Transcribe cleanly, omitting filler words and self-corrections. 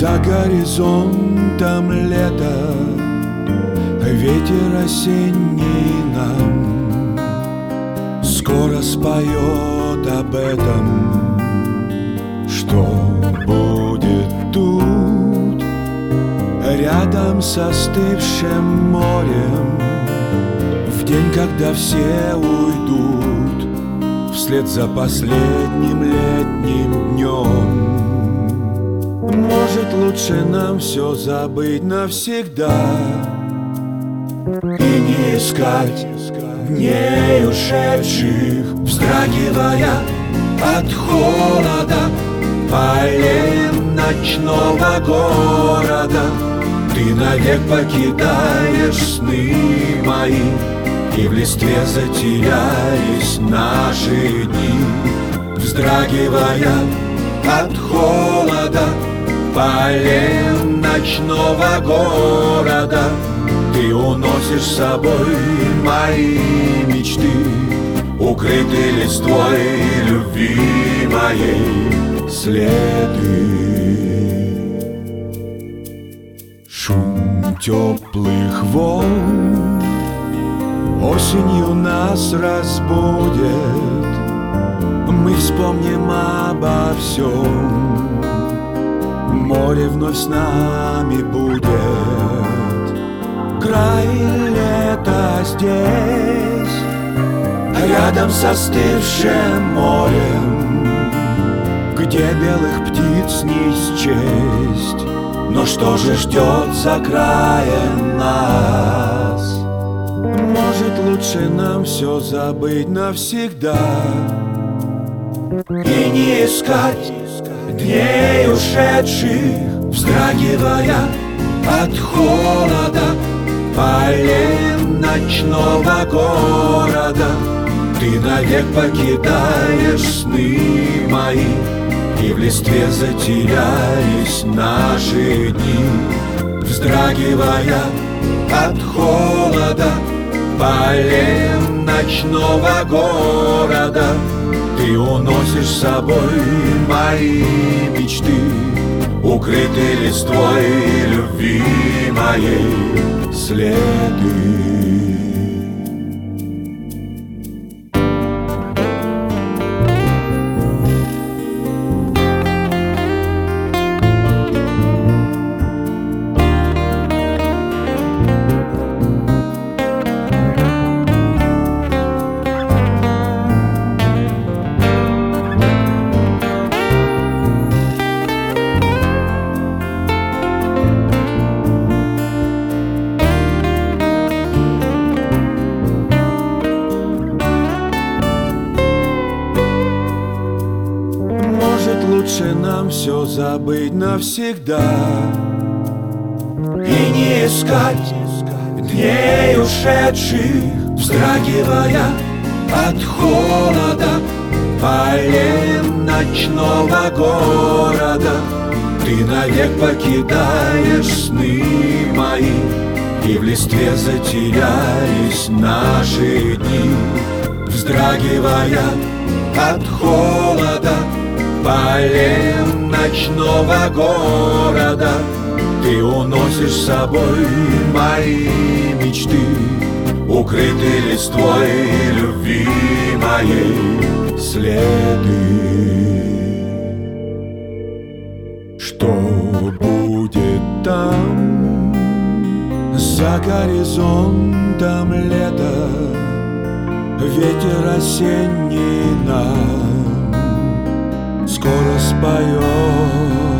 За горизонтом лето, ветер осенний нам скоро споет об этом, что будет тут, рядом с остывшим морем, в день, когда все уйдут вслед за последним летним днем. Может, лучше нам все забыть навсегда и не искать дней ушедших, вздрагивая от холода полем ночного города. Ты навек покидаешь сны мои, и в листве затерялись наши дни. Вздрагивая от холода полем ночного города, ты уносишь с собой мои мечты, укрытые листвой любви моей следы. Шум теплых волн осенью нас разбудит, мы вспомним обо всем, море вновь с нами будет. Край лета здесь, рядом с остывшим морем, где белых птиц не счесть. Но что же ждет за краем нас? Может, лучше нам все забыть навсегда и не искать дней ушедших, вздрагивая от холода полем ночного города. Ты навек покидаешь сны мои, и в листве затерялись наши дни. Вздрагивая от холода полем ночного города, ты уносишь с собой мои мечты, укрытые листвой любви моей следы. Лучше нам все забыть навсегда и не искать дней ушедших, вздрагивая от холода полем ночного города. Ты навек покидаешь сны мои, и в листве затерялись наши дни. Вздрагивая от холода полем ночного города, ты уносишь с собой мои мечты, укрытые листвой любви моей следы. Что будет там за горизонтом лета, ветер осенний нам скоро споет